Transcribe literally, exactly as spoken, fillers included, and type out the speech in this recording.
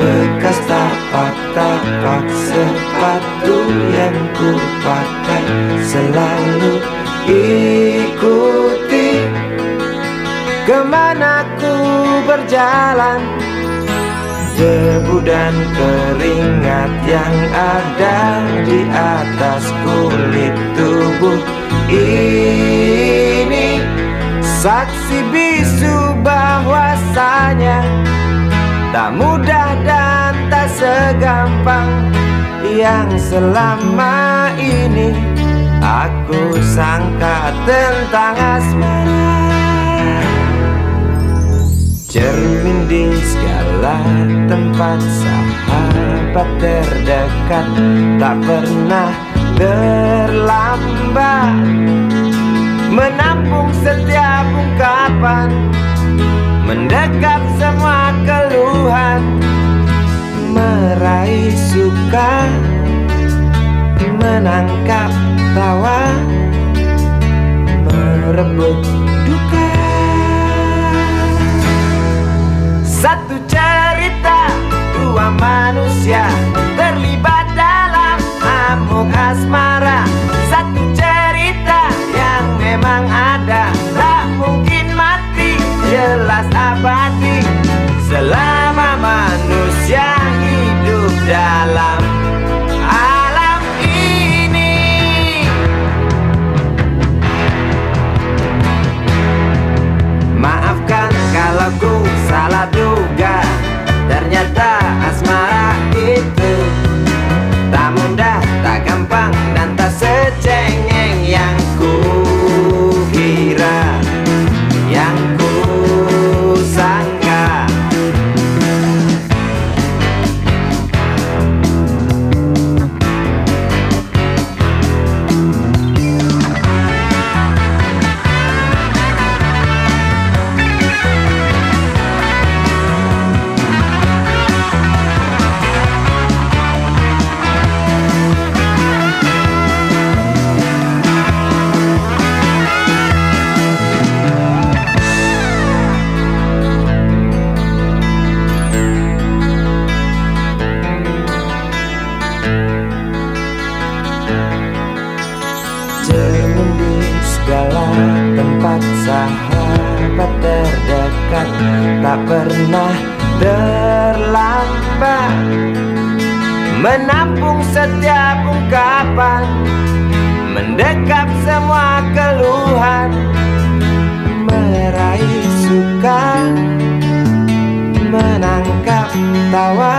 bekas tapak-tapak sepatu yang ku pakai selalu ikuti kemana ku berjalan. Debu dan keringat yang ada di atas kulit tubuh ini saksi bisu bahwasanya tak mudah dan tak segampang yang selama ini aku sangka tentang asmara. Cermin di segala tempat, sahabat terdekat, tak pernah terlambat menampung setiap ungkapan, mendekap semua keluhan, meraih suka, menangkap tawa, merebut duka. Satu cerita, dua manusia terlibat dalam amuk asmara. Satu cerita yang memang ada, tak mungkin mati, jelas abadi selama manusia hidup dalam alam ini. Maafkan kalau ku salah duga, ternyata asmara itu tak mudah, tak gampang, dan tak secengeng yang ku kira, yang ku sangka. Cermin di segala tempat, sahabat terdekat, tak pernah terlambat menampung setiap ungkapan, mendekap semua keluhan, meraih suka, menangkap tawa,